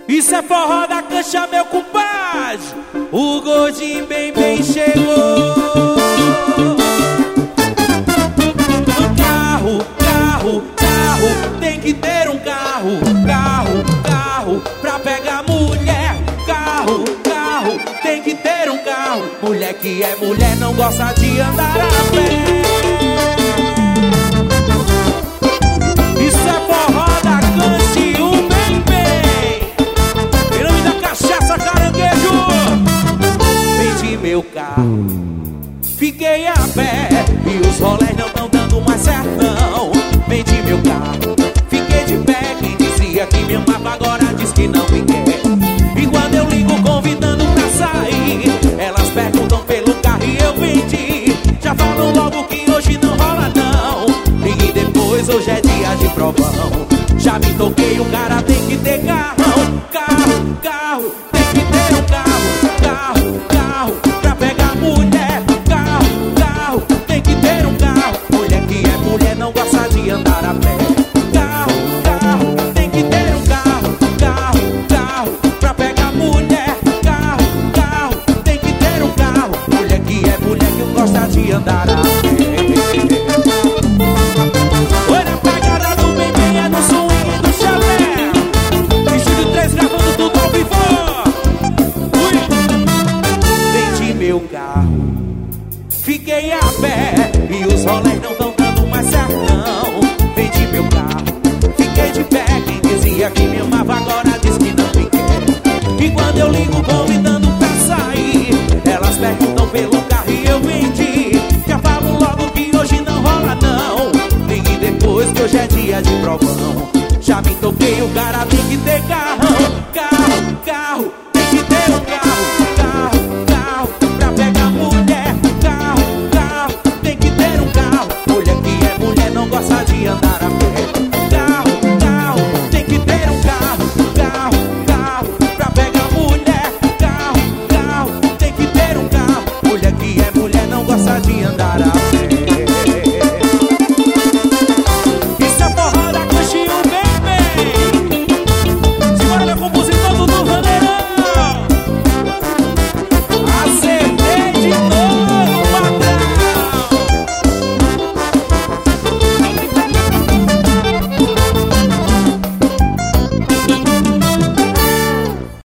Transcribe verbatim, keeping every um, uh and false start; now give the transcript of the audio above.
Isso é forró da cancha, meu compadre. O gordinho bem bem chegou. Carro, carro, carro, tem que ter um carro. Carro, carro, pra pegar mulher. Carro, carro, tem que ter um carro. Mulher que é mulher não gosta de andar a pé. Isso é forró da cancha e o bem bem. Em nome da cachaça caranguejo. Vendi meu carro, fiquei a pé e os rolés não tão dando mais certo não. Vendi meu carro, fiquei de pé. Quem dizia que me amava agora diz que não me quer. E quando eu ligo convidando pra sair, elas perguntam pelo carro e eu vendi. Já falam logo que hoje não rola não. Ligue depois, hoje é dia de provão. Já me toquei, o cara tem que ter carro. Carro, carro, tem que ter um carro. Carro, carro, pra pegar mulher. Carro, carro, tem que ter um carro. Mulher que é mulher não gosta de andar a pé. Carro, carro, tem que ter um carro. Carro, carro, pra pegar mulher. Carro, carro, tem que ter um carro. Mulher que é mulher que gosta de andar a pé. Olha a pegada do bem bem, é no swing do chalé. Estúdio três gravando tudo ao vivo. Ui. Vendi meu carro, fiquei a pé e os rolés não tão dando mais certo não. Vendi meu carro, fiquei de pé. Quem dizia que me amava agora diz que não me quer. E quando eu ligo convidando pra sair, elas perguntam pelo carro e eu vendi. Já falo logo que hoje não rola não. Ligue depois que hoje é dia de provão. Já me toquei, o cara tem que ter carro. Carro, carro, tem que ter um carro. Carro, carro, pra pegar mulher. Carro, carro, tem que ter um carro. Mulher que é mulher não gosta de andar a pé. Carro, carro, tem que ter um carro. Carro, carro, pra pegar mulher. Carro, carro, tem que ter um carro. Mulher que é mulher não gosta de andar a pé.